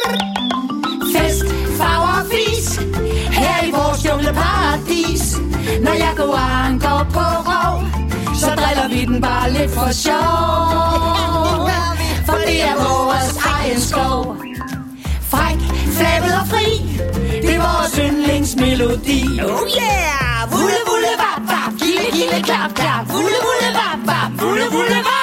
Fest, farver og fis, her i vores jungleparadis. Når jeg går anker på rov, så driller vi den bare lidt for sjov. For det er vores egen skov. Fræk, flabet og fri, det er vores yndlingsmelodi. Oh yeah! Vulle, vulle, vap, vap, gille, gille, klap, klap. Vulle, vulle, vap, vap, vulle, vulle, vap.